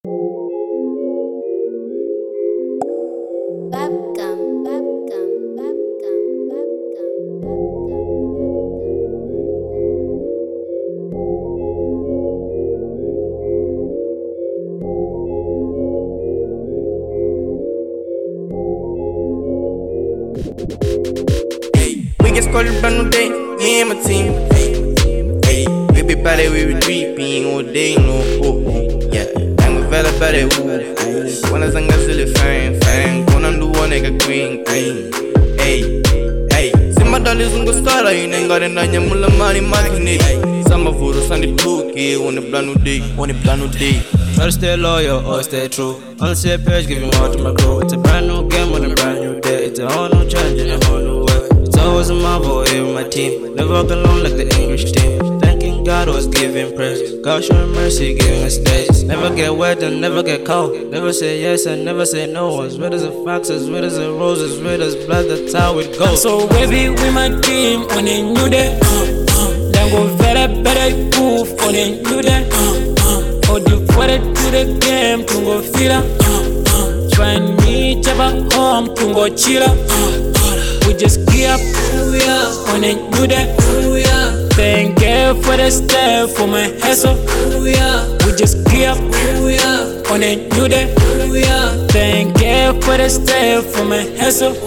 We get scored brand new day, me and my team. Hey, we be bad, we be dripping all day, no hope. Yeah, and we fell about it, ooh. When I sang a silly fang, gonna do one nigga green. Hey, Simba dollars on the star, you ain't got an anya mula money, money. Some of us on the bookie, on the brand new day. Try to stay loyal or stay true. On the same page, giving more to my crew. It's a brand new game on a brand new day. It's a whole new challenge in a whole new way. It's always a marvel here with my team. Never walk alone like the English team. Thanking God was giving praise. God showing mercy, giving us days. Never get wet and never get cold. Never say yes and never say no. As red as a fox, as red as a rose, as red as blood, that's how it goes. So baby, with my team on a new day. Then go better move on a new day. Hold you for it to the game, to go feel it. Try and meet up home, to go chill up. We just gear up on a new day. Thank you for the step for my hustle. We just gear up on a new day. Thank you for the step for my hustle.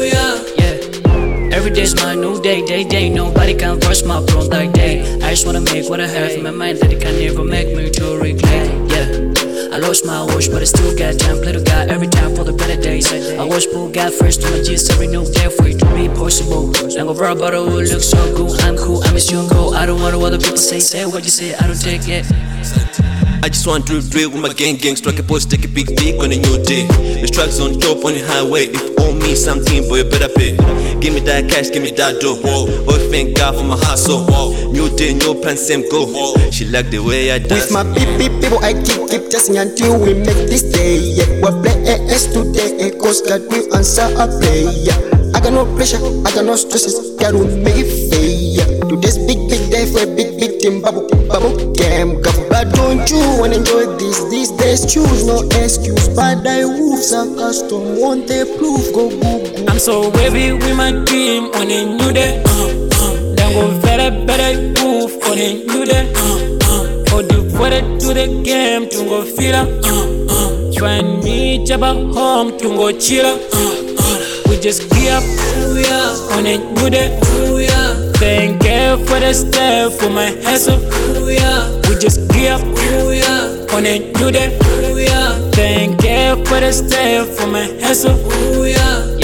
Every day's my new day. Nobody can rush my bro like day. I just wanna make what I have in my mind that it can never make me to regret. Yeah, I lost my watch, but I still got time. Play to God every time for the better days. I watch Bull God first to my G's every new day for it to be possible. Don't go worry about it, it looks so good. I'm cool, I miss you and go. I don't want what other people say. Say what you say, I don't take it. I just want to drip with my gang, strike a post, take a big dick on a new day. The tracks on top on the highway. If you owe me something, boy, you better pay. Give me that cash, give me that dough. Boy, thank God for my hustle. New day, new plan, same go. She like the way I dance. With my people, I keep testing until we make this day. Yeah, we're playing today, cause God will answer a prayer. I got no pressure, I got no stresses, God will make it fair. Today's big day for a big team, bubble game. But don't you wanna enjoy these days? Choose no excuse, but I wolves are custom, want they proof, go Google. I'm so wavy with my team on a new day. Then go better move on a new day. Hold you for it to the game, to go feel up. Try and meet up home, to go chill up. We just gear up on a new day. Thank you for the step for my hustle. We just gear up on a new day. Thank you for the step for my hustle.